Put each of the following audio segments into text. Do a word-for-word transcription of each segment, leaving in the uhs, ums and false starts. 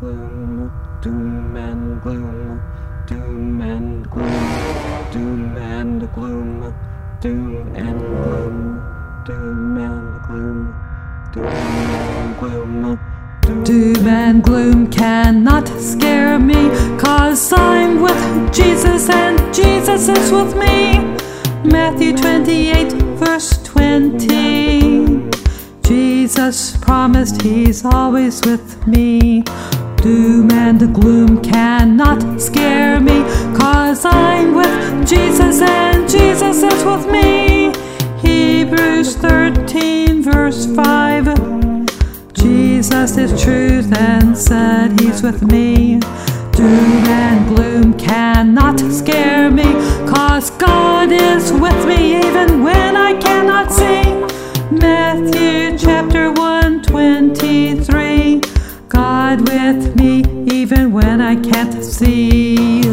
gloom, doom and gloom, doom and gloom, doom and gloom, doom and gloom, doom and gloom, doom and gloom. Doom and gloom cannot scare me, 'cause I'm with Jesus and Jesus is with me. Matthew twenty-eight, verse twenty. Jesus promised he's always with me. Doom and gloom cannot scare me, 'cause I'm with Jesus and Jesus is with me. Hebrews thirteen, verse five. Jesus is truth and said he's with me. Doom and gloom cannot scare me, 'cause God is with me even when I cannot see. Matthew chapter one, twenty-three. God with me even when I can't see.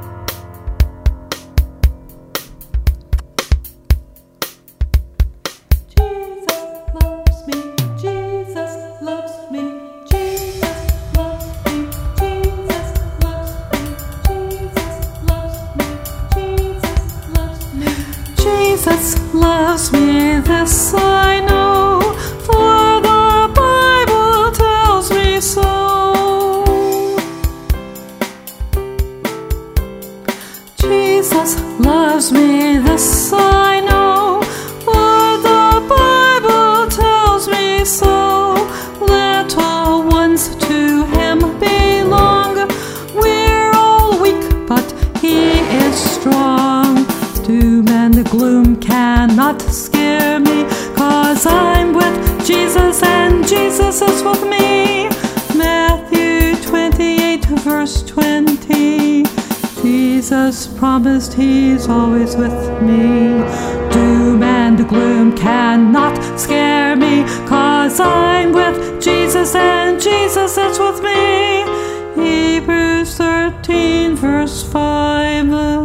Jesus loves me, this I know, for the Bible tells me so. Jesus loves me, this I know, for the Bible tells me so. Little ones to him belong, we're all weak, but he is strong. Doom and gloom cannot scare me, 'cause I'm with Jesus and Jesus is with me. Matthew twenty-eight, verse twenty. Jesus promised he's always with me. Doom and gloom cannot scare me, 'cause I'm with Jesus and Jesus is with me. Hebrews thirteen, verse five.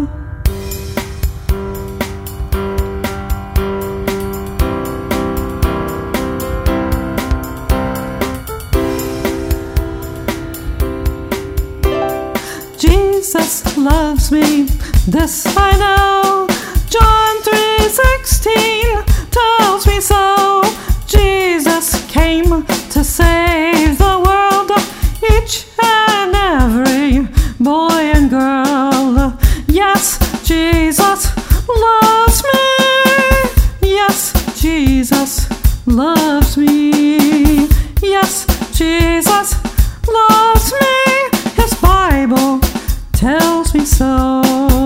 Jesus loves me, this I know. John three sixteen tells me so. Jesus came to save the world, each and every boy and girl. Yes, Jesus loves me. Yes, Jesus loves me. Yes, Jesus loves me. His Bible tells me so.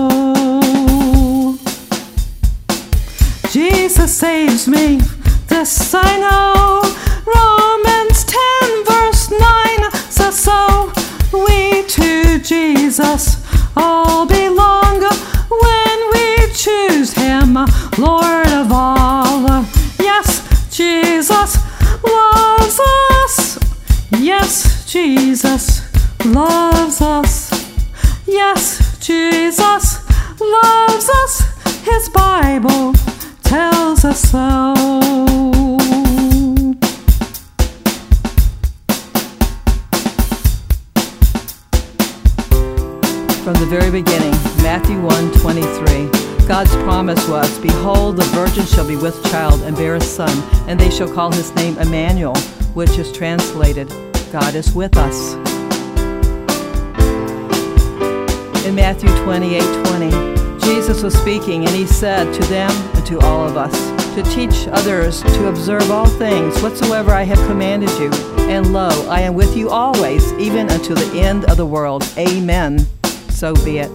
Jesus saves me, this I know. Romans ten, verse nine says so. We to Jesus all belong when we choose him Lord of all. Yes, Jesus loves us. Yes, Jesus loves us. Yes, Jesus loves us. His Bible tells us so. From the very beginning, Matthew one, twenty-three. God's promise was, behold, the virgin shall be with child and bear a son, and they shall call his name Emmanuel, which is translated, God is with us. In Matthew twenty-eight, twenty, Jesus was speaking, and he said to them and to all of us, to teach others to observe all things whatsoever I have commanded you. And lo, I am with you always, even unto the end of the world. Amen. So be it.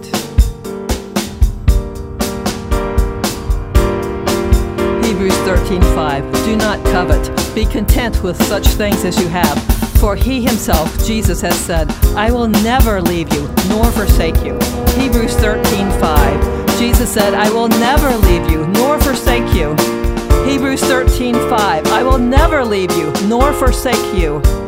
Hebrews thirteen, five. Do not covet. Be content with such things as you have. For he himself, Jesus, has said, I will never leave you nor forsake you. Hebrews thirteen, five. Jesus said, I will never leave you nor forsake you. Hebrews thirteen, five. I will never leave you nor forsake you.